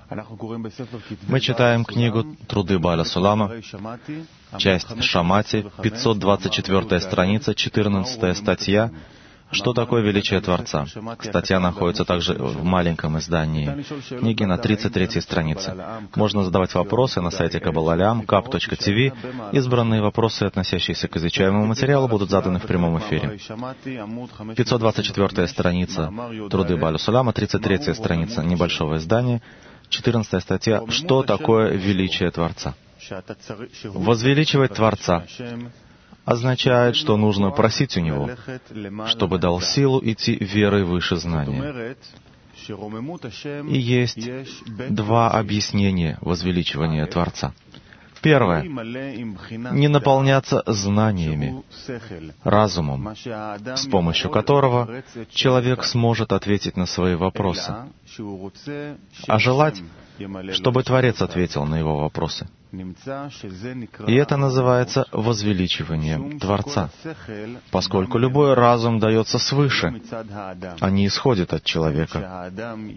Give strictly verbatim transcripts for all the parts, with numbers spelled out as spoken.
Мы читаем книгу «Труды Бааля Сулама», часть Шамати, пятьсот двадцать четвёртая страница, четырнадцатая статья «Что такое величие Творца?». Статья находится также в маленьком издании книги на тридцать третьей странице. Можно задавать вопросы на сайте Kabbalah кап точка ти ви. Избранные вопросы, относящиеся к изучаемому материалу, будут заданы в прямом эфире. пятьсот двадцать четвёртая страница «Труды Бааля Сулама», тридцать третья страница небольшого издания, четырнадцатая статья «Что такое величие Творца?». Возвеличивать Творца означает, что нужно просить у Него, чтобы дал силу идти верой выше знания. И есть два объяснения возвеличивания Творца. Первое — не наполняться знаниями, разумом, с помощью которого человек сможет ответить на свои вопросы, а желать, чтобы Творец ответил на его вопросы. И это называется возвеличиванием Творца, поскольку любой разум дается свыше, а не исходит от человека.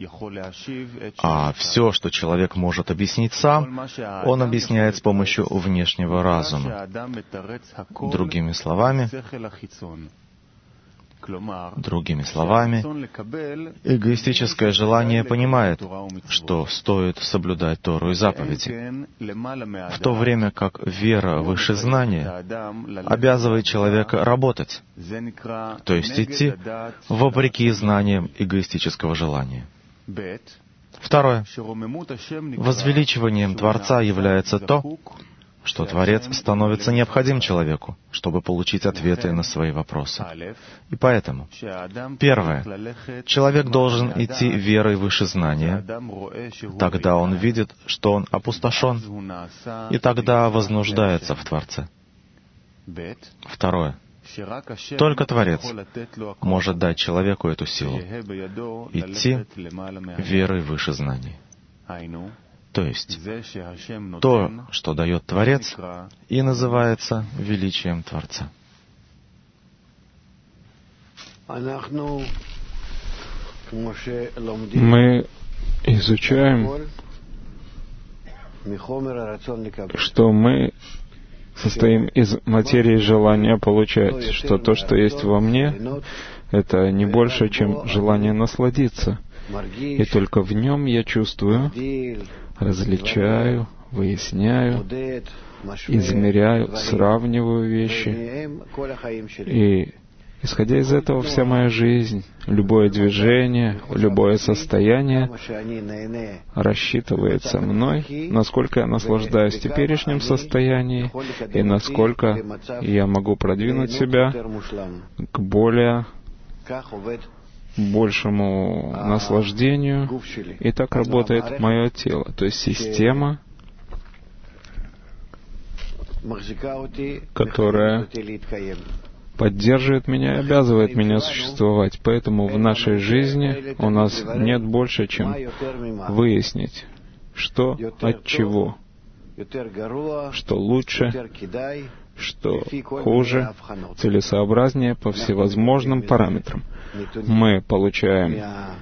А все, что человек может объяснить сам, он объясняет с помощью внешнего разума. Другими словами, Другими словами, эгоистическое желание понимает, что стоит соблюдать Тору и заповеди, в то время как вера выше знания обязывает человека работать, то есть идти вопреки знаниям эгоистического желания. Второе. Возвеличиванием Творца является то, что Творец становится необходим человеку, чтобы получить ответы на свои вопросы. И поэтому, первое, человек должен идти верой выше знания, тогда он видит, что он опустошен, и тогда вознуждается в Творце. Второе, только Творец может дать человеку эту силу, идти верой выше знаний. То есть, то, что дает Творец, и называется величием Творца. Мы изучаем, что мы состоим из материи желания получать, что то, что есть во мне, это не больше, чем желание насладиться. И только в нем я чувствую, различаю, выясняю, измеряю, сравниваю вещи. И, исходя из этого, вся моя жизнь, любое движение, любое состояние рассчитывается мной, насколько я наслаждаюсь теперешним состоянием и насколько я могу продвинуть себя к более большему наслаждению, и так работает мое тело. То есть система, которая поддерживает меня и обязывает меня существовать. Поэтому в нашей жизни у нас нет больше, чем выяснить, что от чего, что лучше, что хуже, целесообразнее по всевозможным параметрам. Мы получаем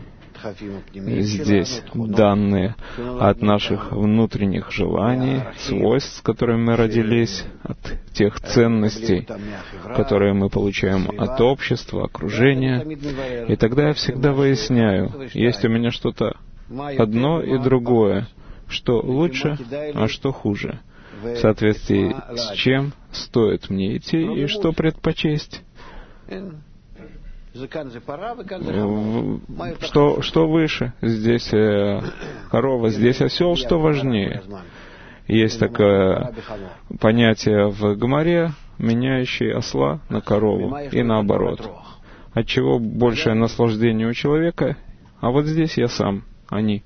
здесь данные от наших внутренних желаний, свойств, с которыми мы родились, от тех ценностей, которые мы получаем от общества, окружения. И тогда я всегда выясняю, есть у меня что-то одно и другое, что лучше, а что хуже, в соответствии с чем стоит мне идти и что предпочесть. Что, что выше? Здесь э, корова, здесь осел, что важнее? Есть такое понятие в Гемаре, меняющее осла на корову, и наоборот. Отчего большее наслаждение у человека, а вот здесь я сам, они.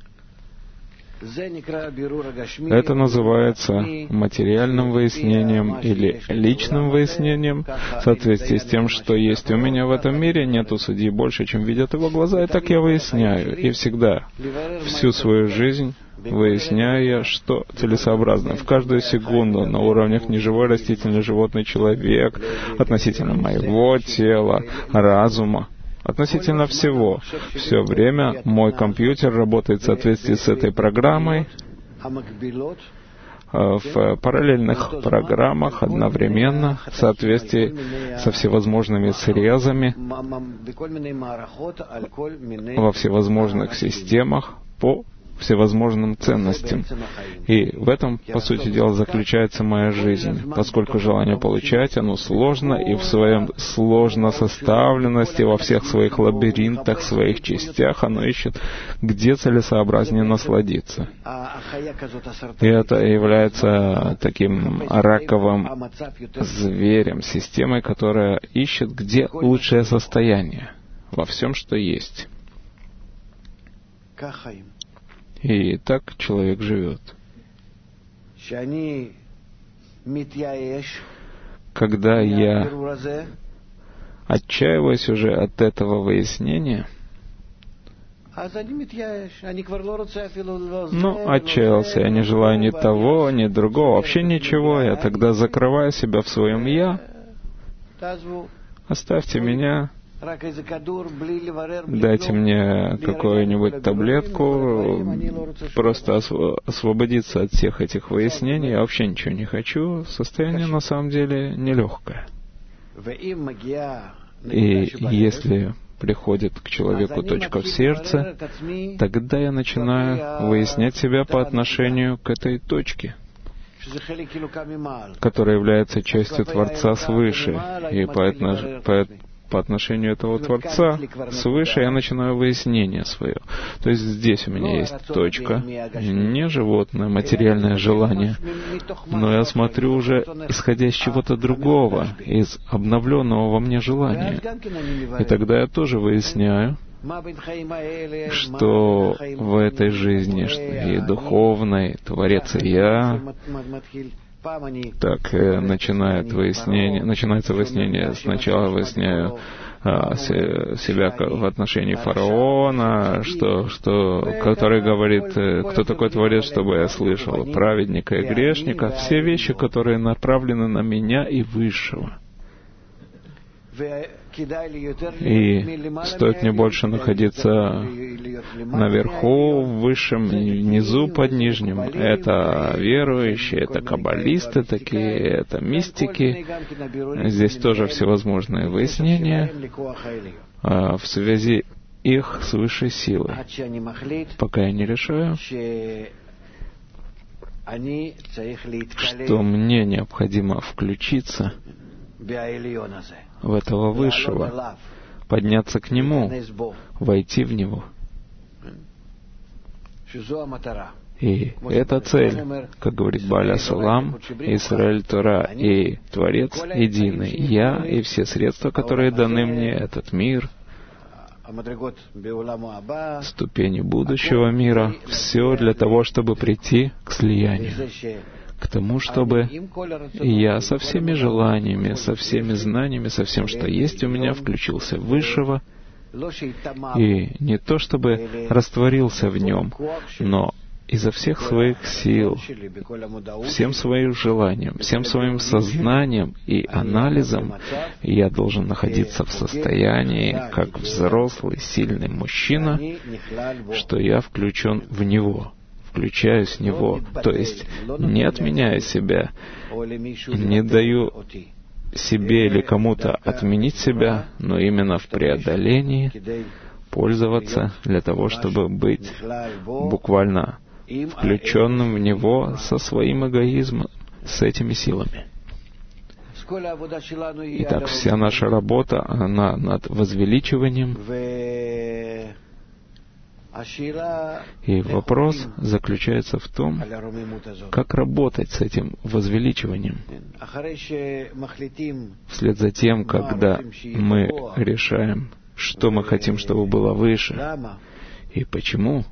Это называется материальным выяснением или личным выяснением. В соответствии с тем, что есть у меня в этом мире, нету судьи больше, чем видят его глаза, и так я выясняю. И всегда, всю свою жизнь, выясняю я, что целесообразно. В каждую секунду на уровнях неживой, растительный, животный, человек, относительно моего тела, разума, относительно всего. Все время мой компьютер работает в соответствии с этой программой, в параллельных программах одновременно, в соответствии со всевозможными срезами, во всевозможных системах, по всевозможным ценностям. И в этом, по сути дела, заключается моя жизнь, поскольку желание получать, оно сложно, и в своем сложно составленности, во всех своих лабиринтах, своих частях, оно ищет, где целесообразнее насладиться. И это является таким раковым зверем, системой, которая ищет, где лучшее состояние во всем, что есть. И так человек живет. Когда я отчаиваюсь уже от этого выяснения, ну, отчаялся, я не желаю ни того, ни другого, вообще ничего, я тогда закрываю себя в своем «я», оставьте меня, дайте мне какую-нибудь таблетку, просто освободиться от всех этих выяснений. Я вообще ничего не хочу. Состояние на самом деле нелегкое. И если приходит к человеку точка в сердце, тогда я начинаю выяснять себя по отношению к этой точке, которая является частью Творца свыше. И по По отношению этого Творца свыше я начинаю выяснение свое. То есть здесь у меня есть точка, не животное, материальное желание, но я смотрю уже исходя из чего-то другого, из обновленного во мне желания. И тогда я тоже выясняю, что в этой жизни, и духовной, Творец и я. Так начинает выяснение, начинается выяснение. Сначала выясняю а, се, себя в отношении фараона, что, что, который говорит, кто такой Творец, чтобы я слышал, праведника и грешника, все вещи, которые направлены на меня и Высшего. И стоит мне больше находиться наверху, в высшем, внизу, под нижним. Это верующие, это каббалисты такие, это мистики. Здесь тоже всевозможные выяснения в связи их с высшей силой. Пока я не решаю, что мне необходимо включиться в этого Высшего, подняться к Нему, войти в Него. И это цель, как говорит Бааля Салам, Исраэль Тора и Творец единый. Я и все средства, которые даны мне, этот мир, ступени будущего мира, все для того, чтобы прийти к слиянию, к тому, чтобы я со всеми желаниями, со всеми знаниями, со всем, что есть у меня, включился в Высшего, и не то чтобы растворился в нем, но изо всех своих сил, всем своим желанием, всем своим сознанием и анализом я должен находиться в состоянии, как взрослый, сильный мужчина, что я включен в Него. Включаюсь в Него, то есть не отменяю себя, не даю себе или кому-то отменить себя, но именно в преодолении пользоваться для того, чтобы быть буквально включенным в Него со своим эгоизмом, с этими силами. Итак, вся наша работа, она над возвеличиванием. И вопрос заключается в том, как работать с этим возвеличиванием. Вслед за тем, когда мы решаем, что мы хотим, чтобы было выше, и почему,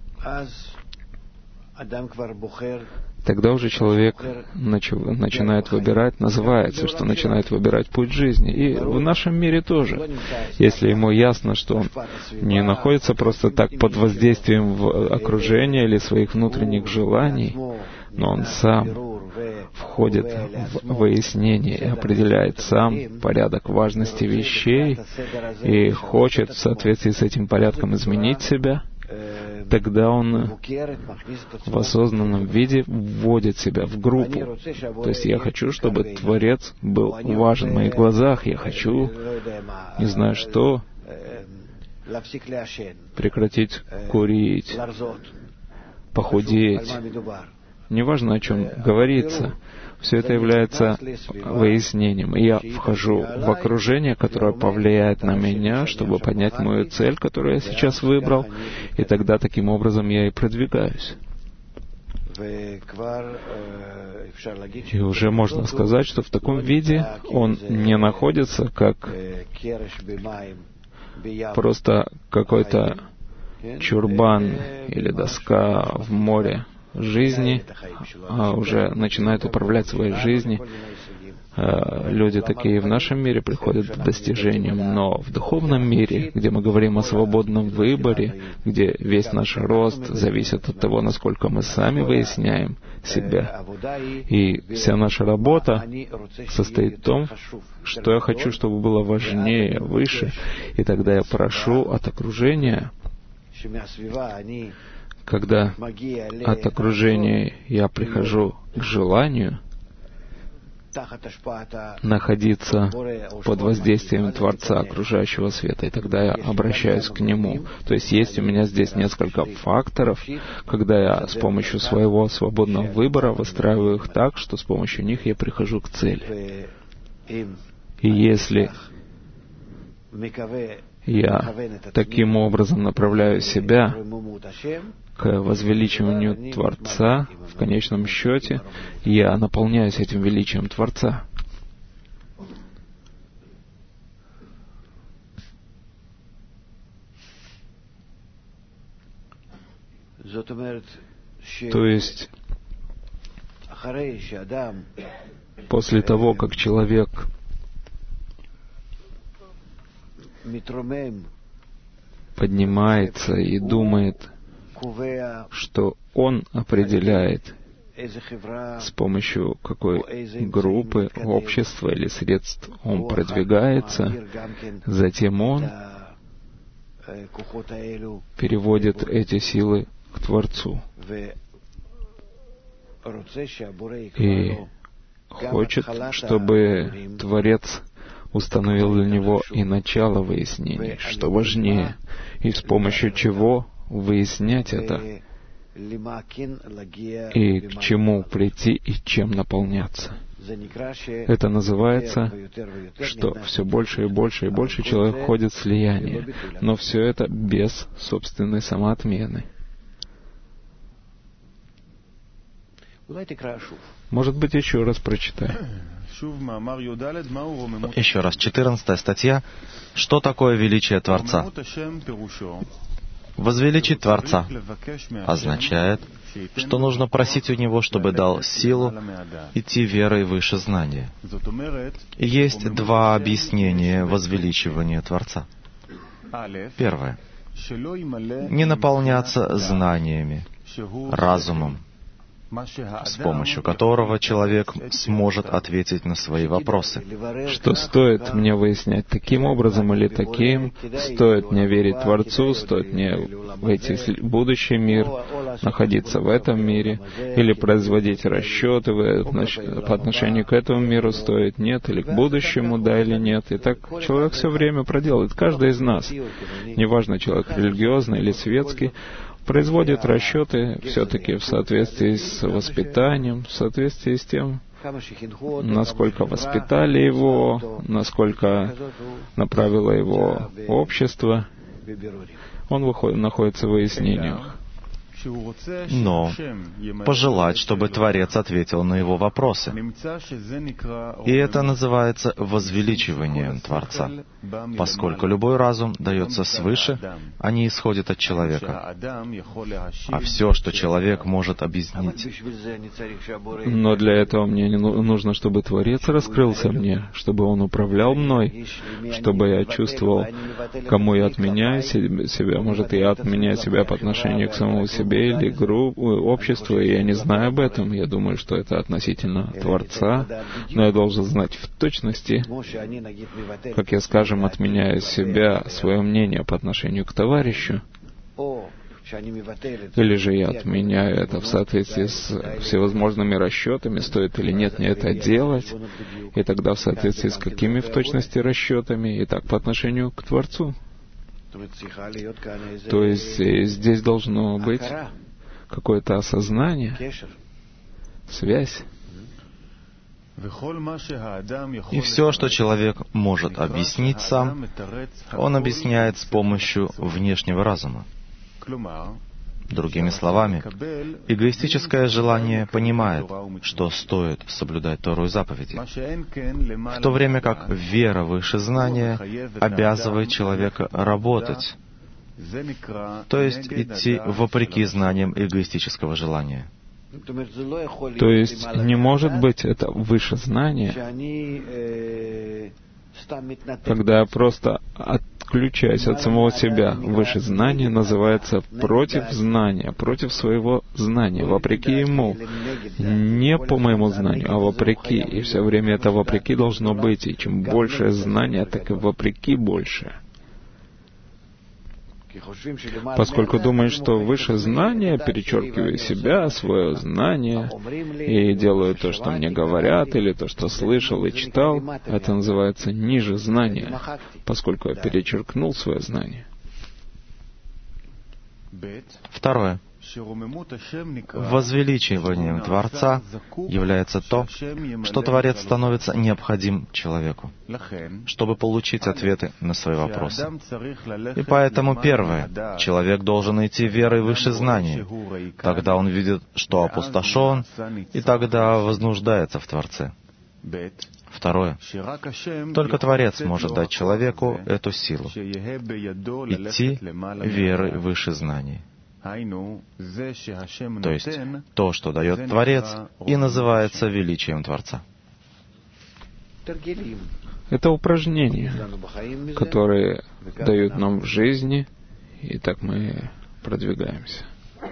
тогда уже человек начинает выбирать, называется, что начинает выбирать путь жизни. И в нашем мире тоже. Если ему ясно, что он не находится просто так под воздействием окружения или своих внутренних желаний, но он сам входит в выяснение и определяет сам порядок важности вещей и хочет в соответствии с этим порядком изменить себя, тогда он в осознанном виде вводит себя в группу. То есть я хочу, чтобы Творец был важен в моих глазах, я хочу, не знаю что, прекратить курить, похудеть. Неважно, о чем говорится, все это является выяснением. И я вхожу в окружение, которое повлияет на меня, чтобы понять мою цель, которую я сейчас выбрал, и тогда таким образом я и продвигаюсь. И уже можно сказать, что в таком виде он не находится как просто какой-то чурбан или доска в море жизни, а уже начинает управлять своей жизнью. Люди такие в нашем мире приходят к достижениям, но в духовном мире, где мы говорим о свободном выборе, где весь наш рост зависит от того, насколько мы сами выясняем себя, и вся наша работа состоит в том, что я хочу, чтобы было важнее, выше, и тогда я прошу от окружения, когда от окружения я прихожу к желанию находиться под воздействием Творца окружающего света, и тогда я обращаюсь к Нему. То есть есть у меня здесь несколько факторов, когда я с помощью своего свободного выбора выстраиваю их так, что с помощью них я прихожу к цели. И если я таким образом направляю себя к возвеличиванию Творца, в конечном счете, я наполняюсь этим величием Творца. То есть, после того, как человек поднимается и думает, что он определяет, с помощью какой группы, общества или средств он продвигается, затем он переводит эти силы к Творцу и хочет, чтобы Творец установил для него и начало выяснений, что важнее, и с помощью чего выяснять это, и к чему прийти, и чем наполняться. Это называется, что все больше и больше и больше человек входит в слияние, но все это без собственной самоотмены. Может быть, еще раз прочитаю. Еще раз, четырнадцатая статья. Что такое величие Творца? Возвеличить Творца означает, что нужно просить у Него, чтобы дал силу идти верой выше знания. И есть два объяснения возвеличивания Творца. Первое. Не наполняться знаниями, разумом, с помощью которого человек сможет ответить на свои вопросы. Что стоит мне выяснять таким образом или таким, стоит мне верить Творцу, стоит мне войти в будущий мир, находиться в этом мире, или производить расчеты по отношению к этому миру, стоит нет, или к будущему, да или нет. И так человек все время проделает. Каждый из нас, неважно, человек религиозный или светский, производит расчеты все-таки в соответствии с воспитанием, в соответствии с тем, насколько воспитали его, насколько направило его общество. Он выходит, находится в выяснениях. Но пожелать, чтобы Творец ответил на его вопросы. И это называется возвеличиванием Творца, поскольку любой разум дается свыше, а не исходит от человека. А все, что человек может объяснить. Но для этого мне не нужно, чтобы Творец раскрылся мне, чтобы Он управлял мной, чтобы я чувствовал, кому я отменяю себя, может, я отменяю себя по отношению к самому себе, себе или группу, обществу, и я не знаю об этом. Я думаю, что это относительно Творца, но я должен знать в точности, как я, скажем, отменяю себя, свое мнение по отношению к товарищу, или же я отменяю это в соответствии с всевозможными расчетами, стоит или нет мне это делать, и тогда в соответствии с какими в точности расчетами, и так по отношению к Творцу. То есть здесь должно быть какое-то осознание, связь. И все, что человек может объяснить сам, он объясняет с помощью внешнего разума. Другими словами, эгоистическое желание понимает, что стоит соблюдать Тору и заповеди, в то время как вера выше знания обязывает человека работать, то есть идти вопреки знаниям эгоистического желания. То есть не может быть это выше знания, когда я просто отключаюсь от самого себя. Выше знания называется против знания, против своего знания, вопреки ему. Не по моему знанию, а вопреки. И все время это вопреки должно быть. И чем больше знания, так и вопреки больше. Поскольку думаю, что выше знания, перечеркиваю себя, свое знание, и делаю то, что мне говорят, или то, что слышал и читал, это называется ниже знания, поскольку я перечеркнул свое знание. Второе. Возвеличиванием Творца является то, что Творец становится необходим человеку, чтобы получить ответы на свои вопросы. И поэтому первое, человек должен идти верой выше знания. Тогда он видит, что опустошен, и тогда вознуждается в Творце. Второе. Только Творец может дать человеку эту силу, идти верой выше знаний. То есть, то, что дает Творец, и называется величием Творца. Это упражнения, которые дают нам в жизни, и так мы продвигаемся.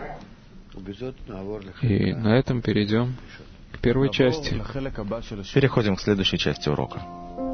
И на этом перейдем к первой части. Переходим к следующей части урока.